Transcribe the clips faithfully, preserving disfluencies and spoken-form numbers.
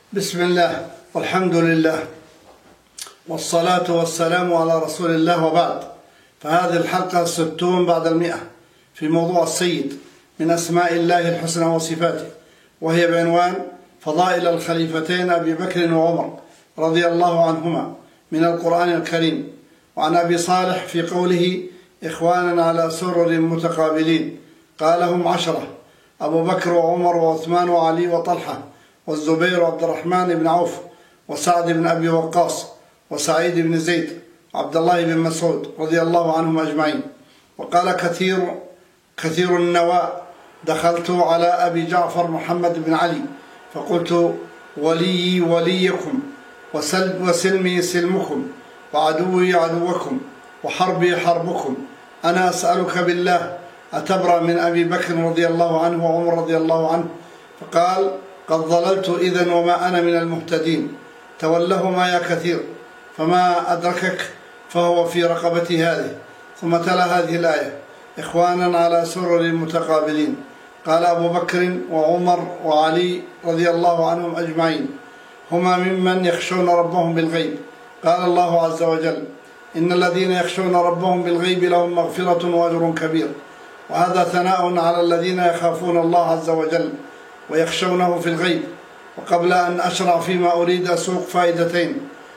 بسم الله والحمد لله والصلاة والسلام على رسول الله، وبعد. فهذه الحلقة الستون بعد المئة في موضوع السيد من أسماء الله الحسنى وصفاته، وهي بعنوان فضائل الخليفتين أبي بكر وعمر رضي الله عنهما من القرآن الكريم. وعن أبي صالح في قوله إخوانا على سرر متقابلين قال هم عشرة: أبو بكر وعمر وعثمان وعلي وطلحة والزبير وعبد الرحمن بن عوف وسعد بن أبي وقاص وسعيد بن زيد وعبد الله بن مسعود رضي الله عنهم أجمعين. وقال كثير كثير النواء: دخلت على أبي جعفر محمد بن علي فقلت: ولي وليكم وسلمي سلمكم وعدوي عدوكم وحربي حربكم، أنا أسألك بالله أتبرأ من أبي بكر رضي الله عنه وعمر رضي الله عنه؟ فقال: قد ضللت إذن وما أنا من المهتدين، تولهما يا كثير، فما أدركك فهو في رقبتي هذه. ثم تلا هذه الآية: إخوانا على سرر متقابلين. قال أبو بكر وعمر وعلي رضي الله عنهم أجمعين هما ممن يخشون ربهم بالغيب. قال الله عز وجل: إن الذين يخشون ربهم بالغيب لهم مغفرة وأجر كبير. وهذا ثناء على الذين يخافون الله عز وجل ويخشونه في الغيب. وقبل أن أشرع فيما أريد أسوق فائدتين: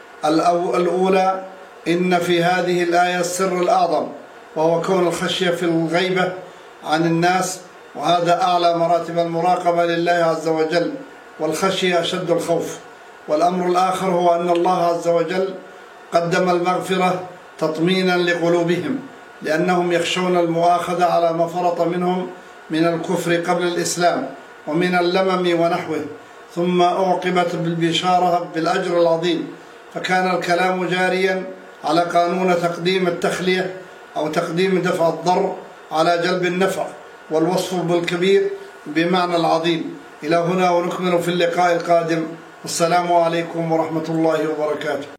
الأولى، إن في هذه الآية السر الأعظم، وهو كون الخشية في الغيبة عن الناس، وهذا أعلى مراتب المراقبة لله عز وجل، والخشية أشد الخوف. والأمر الآخر هو أن الله عز وجل قدم المغفرة تطمينا لقلوبهم، لأنهم يخشون المؤاخذة على ما فرط منهم من الكفر قبل الإسلام ومن اللمم ونحوه، ثم أعقبت بالبشارة بالأجر العظيم. فكان الكلام جاريا على قانون تقديم التخلية أو تقديم دفع الضر على جلب النفع، والوصف بالكبير بمعنى العظيم. إلى هنا ونكمل في اللقاء القادم. والسلام عليكم ورحمة الله وبركاته.